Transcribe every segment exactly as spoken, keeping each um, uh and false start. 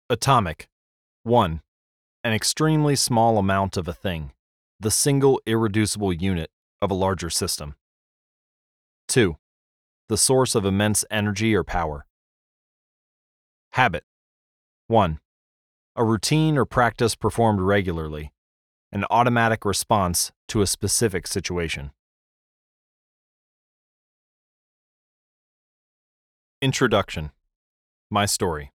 Atomic. one. An extremely small amount of a thing, the single irreducible unit of a larger system. two. The source of immense energy or power. Habit. one. A routine or practice performed regularly, an automatic response to a specific situation. Introduction. My story.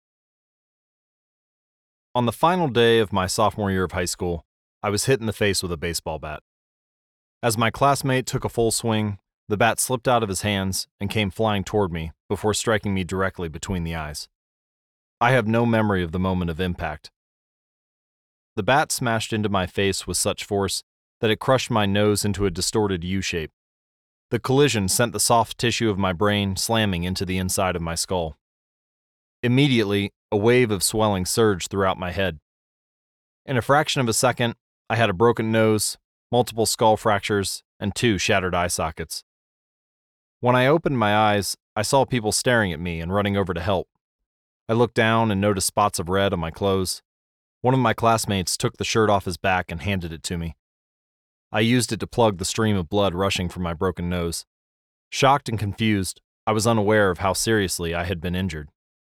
On the final day of my sophomore year of high school, I was hit in the face with a baseball bat. As my classmate took a full swing, the bat slipped out of his hands and came flying toward me before striking me directly between the eyes. I have no memory of the moment of impact. The bat smashed into my face with such force that it crushed my nose into a distorted U shape. The collision sent the soft tissue of my brain slamming into the inside of my skull. Immediately, a wave of swelling surged throughout my head. In a fraction of a second, I had a broken nose, multiple skull fractures, and two shattered eye sockets. When I opened my eyes, I saw people staring at me and running over to help. I looked down and noticed spots of red on my clothes. One of my classmates took the shirt off his back and handed it to me. I used it to plug the stream of blood rushing from my broken nose. Shocked and confused, I was unaware of how seriously I had been injured.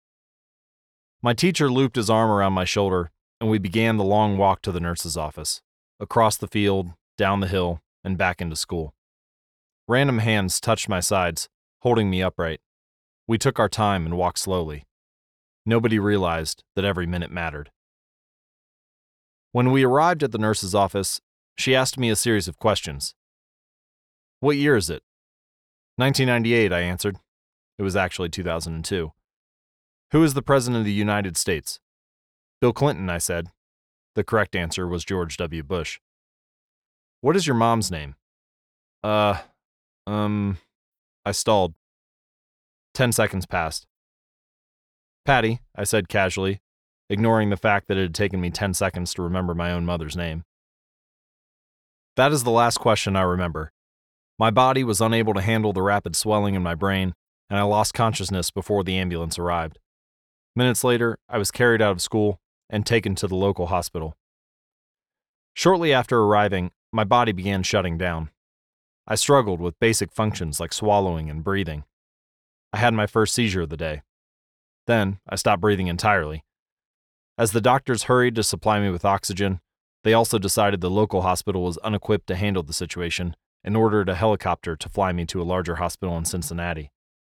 My teacher looped his arm around my shoulder, and we began the long walk to the nurse's office, across the field, down the hill, and back into school. Random hands touched my sides, holding me upright. We took our time and walked slowly. Nobody realized that every minute mattered. When we arrived at the nurse's office, she asked me a series of questions. "What year is it?" nineteen ninety-eight, I answered. It was actually two thousand two. "Who is the President of the United States?" "Bill Clinton," I said. The correct answer was George W. Bush. "What is your mom's name?" Uh, um, I stalled. Ten seconds passed. "Patty," I said casually, ignoring the fact that it had taken me ten seconds to remember my own mother's name. That is the last question I remember. My body was unable to handle the rapid swelling in my brain, and I lost consciousness before the ambulance arrived. Minutes later, I was carried out of school and taken to the local hospital. Shortly after arriving, my body began shutting down. I struggled with basic functions like swallowing and breathing. I had my first seizure of the day. Then, I stopped breathing entirely. As the doctors hurried to supply me with oxygen, they also decided the local hospital was unequipped to handle the situation and ordered a helicopter to fly me to a larger hospital in Cincinnati.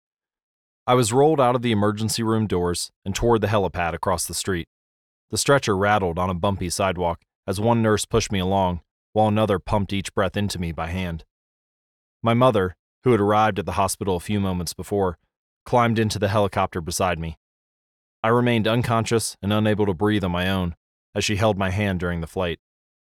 I was rolled out of the emergency room doors and toward the helipad across the street. The stretcher rattled on a bumpy sidewalk as one nurse pushed me along, while another pumped each breath into me by hand. My mother, who had arrived at the hospital a few moments before, climbed into the helicopter beside me. I remained unconscious and unable to breathe on my own as she held my hand during the flight.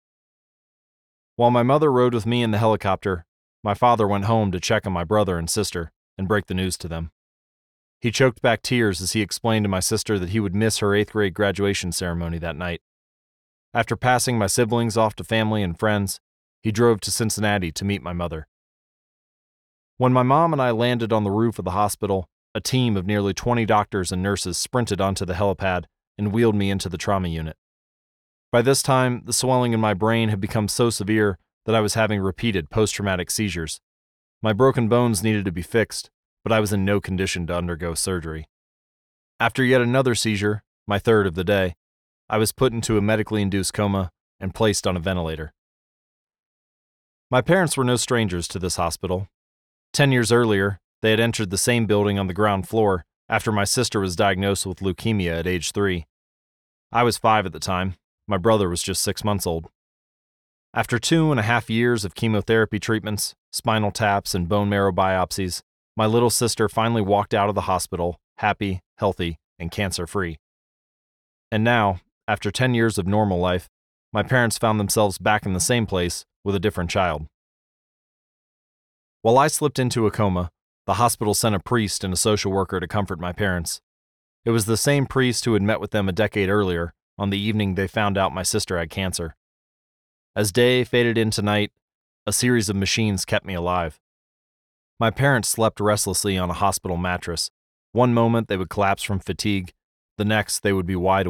While my mother rode with me in the helicopter, my father went home to check on my brother and sister and break the news to them. He choked back tears as he explained to my sister that he would miss her eighth grade graduation ceremony that night. After passing my siblings off to family and friends, he drove to Cincinnati to meet my mother. When my mom and I landed on the roof of the hospital, a team of nearly twenty doctors and nurses sprinted onto the helipad and wheeled me into the trauma unit. By this time, the swelling in my brain had become so severe that I was having repeated post-traumatic seizures. My broken bones needed to be fixed, but I was in no condition to undergo surgery. After yet another seizure, my third of the day, I was put into a medically induced coma and placed on a ventilator. My parents were no strangers to this hospital. Ten years earlier, they had entered the same building on the ground floor after my sister was diagnosed with leukemia at age three. I was five at the time. My brother was just six months old. After two and a half years of chemotherapy treatments, spinal taps, and bone marrow biopsies, my little sister finally walked out of the hospital, happy, healthy, and cancer-free. And now, after ten years of normal life, my parents found themselves back in the same place with a different child. While I slipped into a coma, the hospital sent a priest and a social worker to comfort my parents. It was the same priest who had met with them a decade earlier, on the evening they found out my sister had cancer. As day faded into night, a series of machines kept me alive. My parents slept restlessly on a hospital mattress. One moment they would collapse from fatigue, the next they would be wide